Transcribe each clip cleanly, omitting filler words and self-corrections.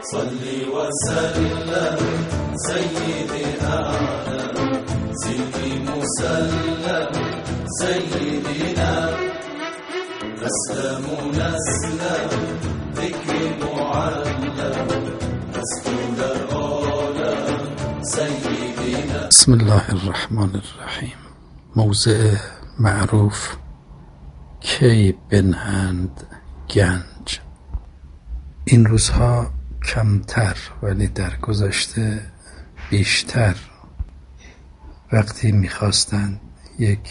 صلي وسلم سيدنا على سيدي مسلم سيدنا أسلم نسلم ذكر معلم أسجد العالم سيدنا. بسم الله الرحمن الرحیم. موضع معروف کی بنهند گنج. این روزها کمتر ولی در گذشته بیشتر وقتی میخواستند یک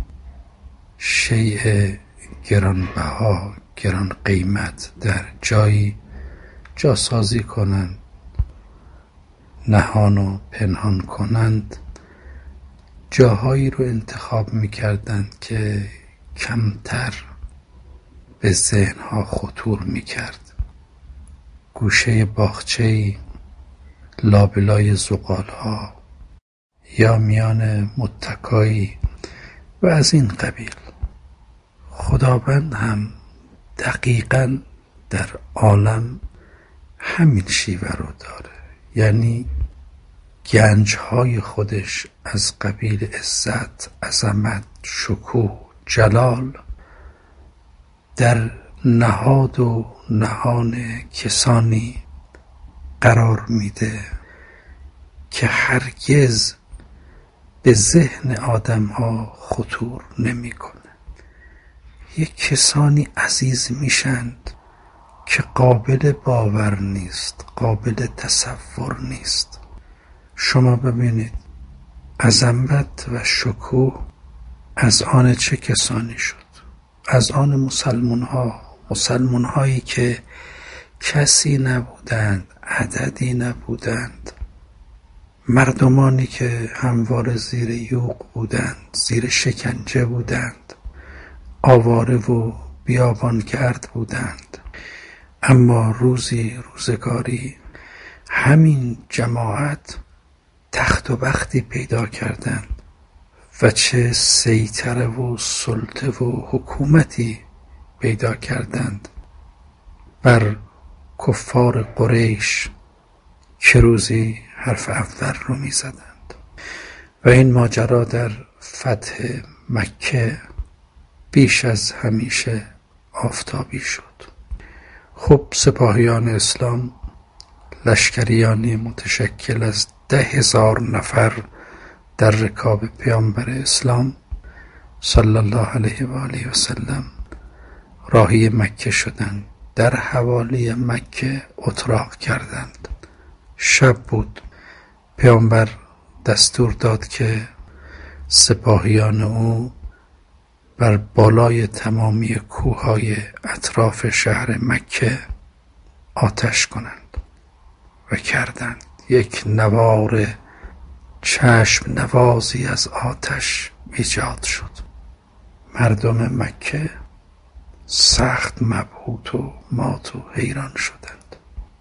شیء گرانبها گران قیمت در جایی جاسازی کنند، نهان و پنهان کنند، جاهایی رو انتخاب میکردند که کمتر به ذهنها خطور میکرد. گوشه باغچه‌ای لابلای زغالها یا میان متکایی و از این قبیل. خداوند هم دقیقاً در عالم همین شیوه رو داره، یعنی گنجهای خودش از قبیل عزت، عظمت، شکوه، جلال در نهاد و نهان کسانی قرار میده که هرگز به ذهن آدم‌ها خطور نمی‌کنه. یک کسانی عزیز میشند که قابل باور نیست، قابل تصور نیست. شما ببینید عظمت و شکوه از آن چه کسانی شد؟ از آن مسلمان‌هایی که کسی نبودند، عددی نبودند، مردمانی که همواره زیر یوغ بودند، زیر شکنجه بودند، آواره و بیابانگرد بودند. اما روزگاری همین جماعت تخت و بختی پیدا کردند و چه سیطره و سلطه و حکومتی پیدا کردند بر کفار قریش که روزی حرف اول رو می زدند. و این ماجرا در فتح مکه بیش از همیشه آفتابی شد. خب سپاهیان اسلام، لشکریانی متشکل از 10,000 نفر در رکاب پیامبر اسلام صلی الله علیه و آله و سلم راهی مکه شدند. در حوالی مکه اتراق کردند. شب بود. پیامبر دستور داد که سپاهیان او بر بالای تمامی کوههای اطراف شهر مکه آتش کنند و کردند. یک نوار چشم نوازی از آتش ایجاد شد. مردم مکه سخت مبهوت و مات و حیران شدند.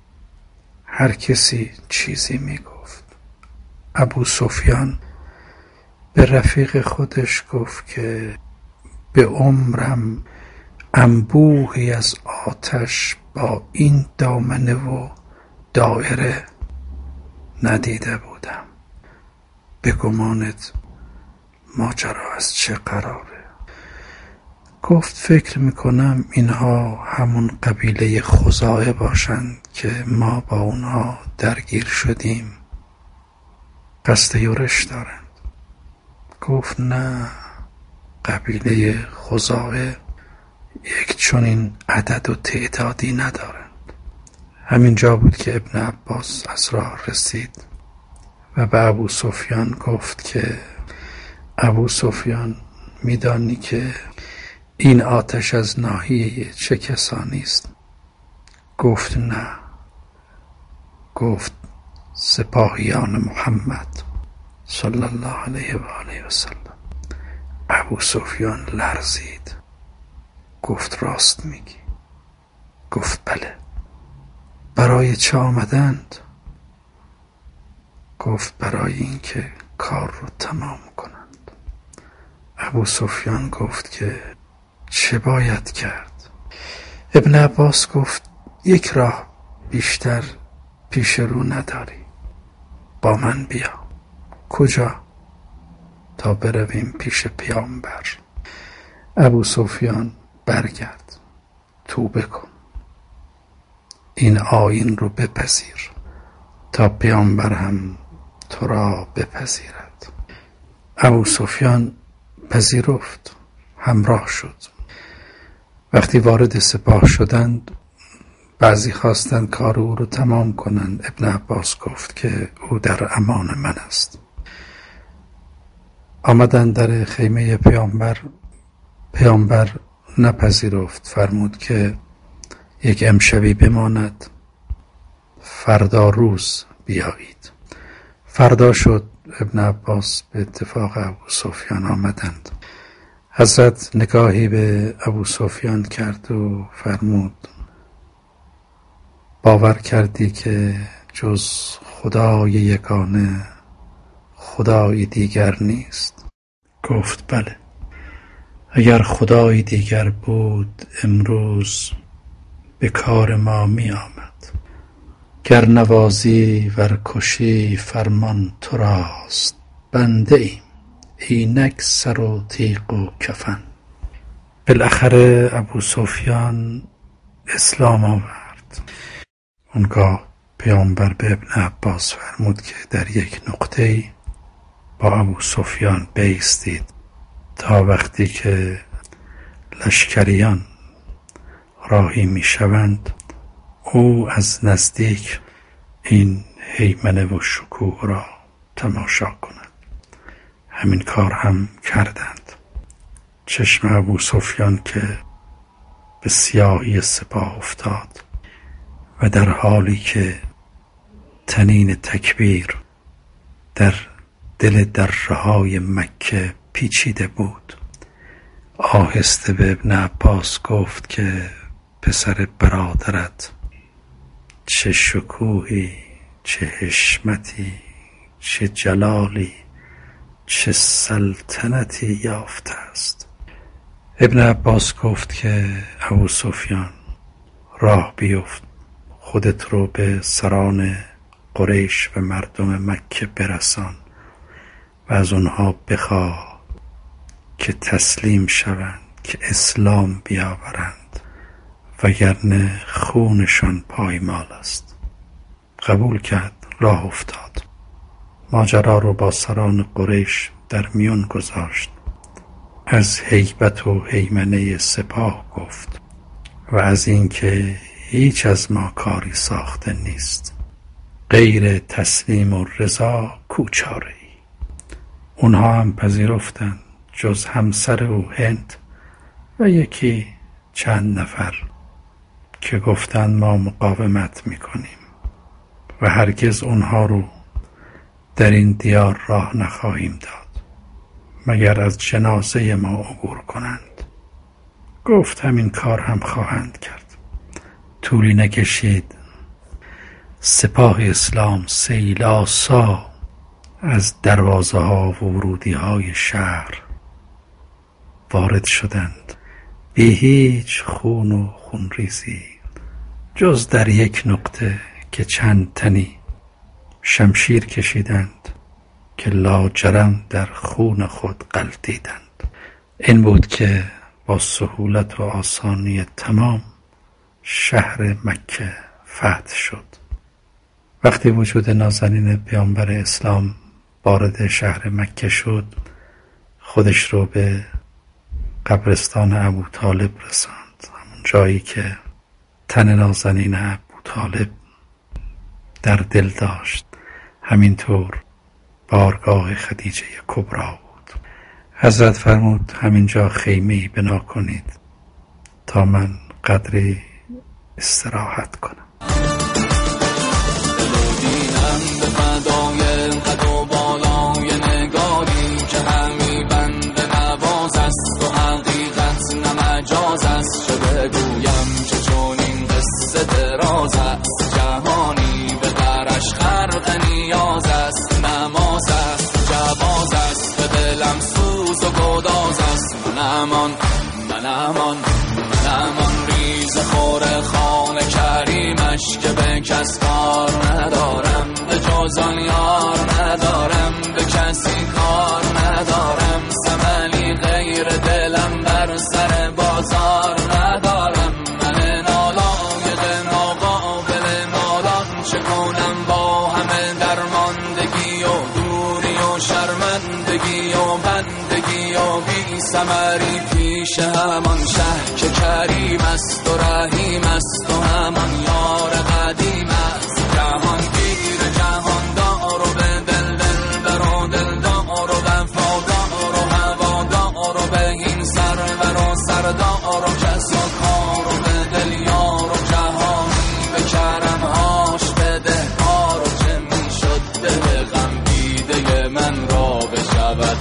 هر کسی چیزی میگفت. ابو سفیان به رفیق خودش گفت که به عمرم انبوهی از آتش با این دامنه و دایره ندیده بودم. به گمانت ماجرا از چه قراره؟ گفت فکر میکنم اینها همون قبیله خزاعه باشند که ما با اونها درگیر شدیم، قصد یورش دارند. گفت نه، قبیله خزاعه یک چنین عدد و تعدادی ندارند. همین جا بود که ابن عباس از راه رسید و به ابو سفیان گفت که ابو سفیان میدانی که این آتش از ناحیه چه کسانی است؟ گفت نه. گفت سپاهیان محمد صلی الله علیه و آله و سلم. ابو سفیان لرزید. گفت راست میگی؟ گفت بله. برای چه آمدند؟ گفت برای اینکه کار رو تمام کنند. ابو سفیان گفت که چه باید کرد؟ ابن عباس گفت یک راه بیشتر پیش رو نداری، با من بیا. کجا؟ تا برویم پیش پیامبر. ابوسفیان برگرد، توبه کن، این آیین رو بپذیر تا پیامبر هم تو را بپذیرد. ابوسفیان پذیرفت، همراه شد. وقتی وارد سپاه شدند، بعضی خواستند کار او رو تمام کنند. ابن عباس گفت که او در امان من است. آمدند در خیمه پیامبر نپذیرفت، فرمود که یک امشبی بماند، فردا روز بیایید. فردا شد. ابن عباس به اتفاق ابوسفیان آمدند. حضرت نگاهی به ابوسفیان کرد و فرمود باور کردی که جز خدای یگانه خدای دیگر نیست؟ گفت بله. اگر خدای دیگر بود امروز به کار ما می آمد. گر نوازی ور کشی فرمان تو راست، بنده ایم اینک سر و تیغ و کفن. بالاخره ابوسفیان اسلام آورد. اونگاه پیامبر به ابن عباس فرمود که در یک نقطه با ابوسفیان بایستید تا وقتی که لشکریان راهی می شوند او از نزدیک این هیمنه و شکوه را تماشا کند. همین کار هم کردند. چشم ابوسفیان که به سیاهی سپاه افتاد و در حالی که طنین تکبیر در دل دره‌های مکه پیچیده بود، آهسته به ابن عباس گفت که پسر برادرت چه شکوهی، چه حشمتی، چه جلالی، چه سلطنتی یافته است. ابن عباس گفت که ابوسفیان راه بیفت، خودت رو به سران قریش و مردم مکه برسان و از اونها بخواه که تسلیم شوند، که اسلام بیاورند، وگرنه خونشان پایمال است. قبول کرد، راه افتاد. ماجرا رو با سران قریش در میون گذاشت. از هیبت و هیمنه سپاه گفت و از اینکه هیچ از ما کاری ساخته نیست، غیر تسلیم و رضا کوچاره ای. اونها هم پذیرفتند، جز همسر او هند و یکی چند نفر که گفتند ما مقاومت میکنیم و هرگز اونها رو در این دیار راه نخواهیم داد مگر از جنازه ما عبور کنند. گفت همین کار هم خواهند کرد. طولی نکشید، سپاه اسلام سیل آسا از دروازه ها و ورودی های شهر وارد شدند، بی هیچ خون و خونریزی، جز در یک نقطه که چند تنی شمشیر کشیدند که لاجرم در خون خود غلتیدند. این بود که با سهولت و آسانی تمام شهر مکه فتح شد. وقتی وجود نازنین پیامبر اسلام وارد شهر مکه شد، خودش رو به قبرستان ابوطالب رساند، همون جایی که تن نازنین ابوطالب در دل داشت. همینطور بارگاه خدیجه کبری بود. حضرت فرمود همینجا خیمه‌ای بنا کنید تا من قدری استراحت کنم. منم آن ریز خور خانه کریمش که به کس کار ثمری پیش همان شه که کریم است و رحیم است و همان یار قدیم است. جهان گیر جهاندار و به دل دلبر و دلدار و وفادار و هوادار و به این سرور و سردار و کس و کار و به دل یار و جهانی به کرمهاش بده کار و چه می شد دل غم دیده من را بشود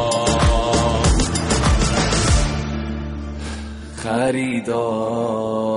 خریدار.